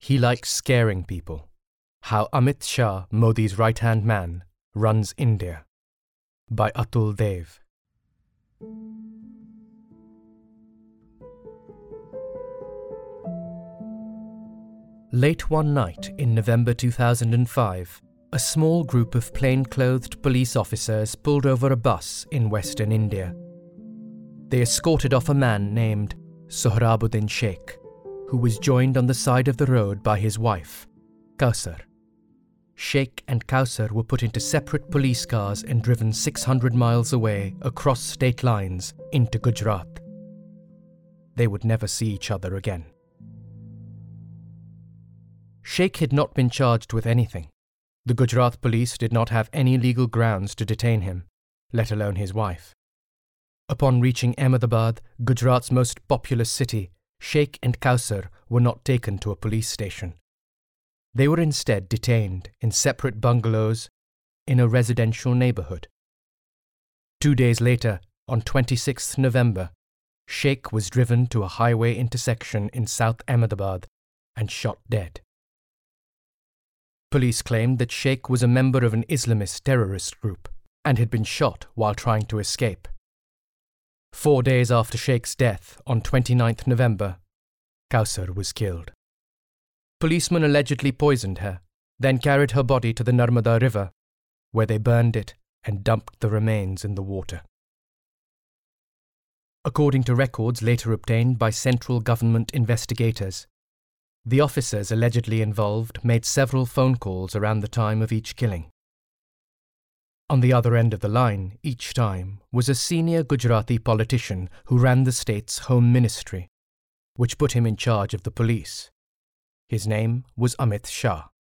He likes scaring people. How Amit Shah, Modi's right-hand man, runs India. By Atul Dev. Late one night in November 2005, a small group of plain-clothed police officers pulled over a bus in western India. They escorted off a man named Sohrabuddin Sheikh, who was joined on the side of the road by his wife, Kausar. Sheikh and Kausar were put into separate police cars and driven 600 miles away across state lines into Gujarat. They would never see each other again. Sheikh had not been charged with anything. The Gujarat police did not have any legal grounds to detain him, let alone his wife. Upon reaching Ahmedabad, Gujarat's most populous city, Sheikh and Kausar were not taken to a police station. They were instead detained in separate bungalows in a residential neighborhood. 2 days later, on 26th November, Sheikh was driven to a highway intersection in South Ahmedabad and shot dead. Police claimed that Sheikh was a member of an Islamist terrorist group and had been shot while trying to escape. 4 days after Sheikh's death, on 29th November, Kausar was killed. Policemen allegedly poisoned her, then carried her body to the Narmada River, where they burned it and dumped the remains in the water. According to records later obtained by central government investigators, the officers allegedly involved made several phone calls around the time of each killing. On the other end of the line, each time, was a senior Gujarati politician who ran the state's Home Ministry, which put him in charge of the police. His name was Amit Shah.